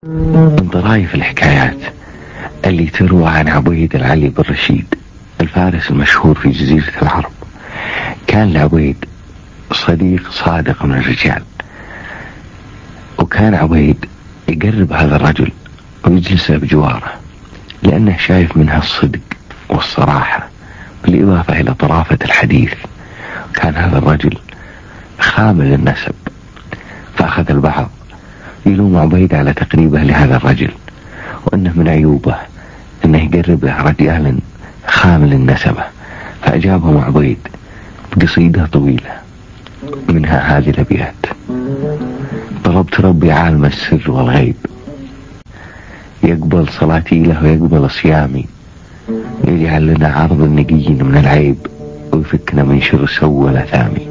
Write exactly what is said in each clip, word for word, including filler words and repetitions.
من طرائف الحكايات اللي تروى عن عبيد العلي بن رشيد الفارس المشهور في جزيرة العرب. كان لعبيد صديق صادق من الرجال، وكان عبيد يقرب هذا الرجل ويجلس بجواره لأنه شايف منها الصدق والصراحة بالإضافة إلى طرافة الحديث. كان هذا الرجل خامل النسب، فأخذ البعض يلوم عبيد على تقريبه لهذا الرجل، وأنه من عيوبه أنه يقرب له رجال خامل النسبة. فأجابهم عبيد بقصيدة طويلة منها هذه الأبيات: طلبت ربي عالم السر والغيب، يقبل صلاتي له ويقبل صيامي، يجعل لنا عرض النقيين من العيب ويفكنا من شر سوء الأثامي.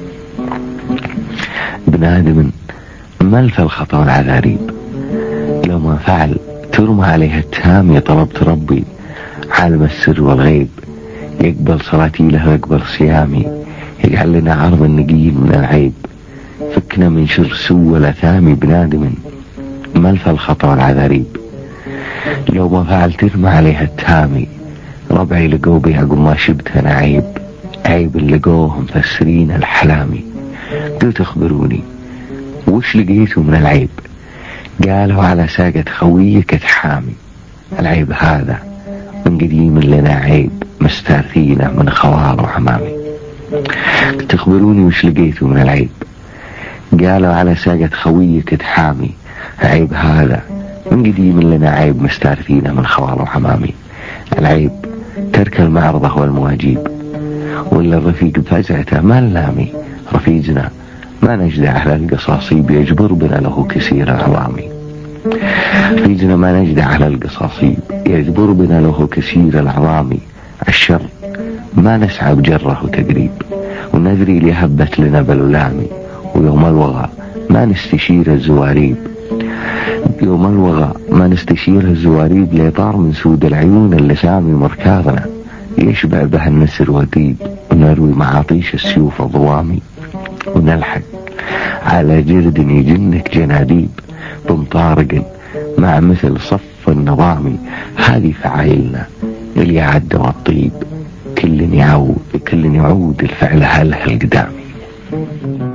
ابن آدم ملف الخطأ والعذاريب، لو ما فعل ترمى عليه التهامي. طلبت ربي عالم السر والغيب، يقبل صلاتي له ويقبل صيامي، يجعل لنا عرض النقيين من العيب فكنا من شر سوء الأثامي. ابن آدم ملف الخطأ والعذاريب، لو ما فعل ترمى عليه التهامي. ربعي لقوا بيعقب ما شبت أنا عيب، عيب اللي لقوه مفسرين الحلامي. قلت اخبروني وش لقيتوا من العيب؟ قالوا على ساقة خويك تحامي. العيب هذا من قديم لنا عيب، مستارثينه من خوار وحمامي. تخبروني وش لقيتوا من العيب؟ قالوا على ساقة خويك تحامي. العيب هذا من قديم لنا عيب، مستارثينه من خوار وحمامي. العيب ترك المعرضة والمواجيب، ولا الرفيق بفزعته ما نلامي. رفيقنا ما نجدع على القصاصيب، يجبر بنا له كثير العظامي. رفيقنا ما نجدع على القصاصيب، يجبر بنا له كثير العظامي. الشر ما نسعى بجره تقريب، وندري لهبت لنا بلولامي. ويوم الوغى ما نستشير الزواريب، يوم الوغى ما نستشير الزواريب. ليطار من سود العيون اللسامي مركاضنا، يشبع به النسر وديب. ونروي معاطيش السيوف ضوامي، ونلحق على جرد يجنك جناديب بمطارق مع مثل صف النظامي. هذه فعايلنا اللي يعد والطيب، كل يعود كل يعود الفعل هله القدامي.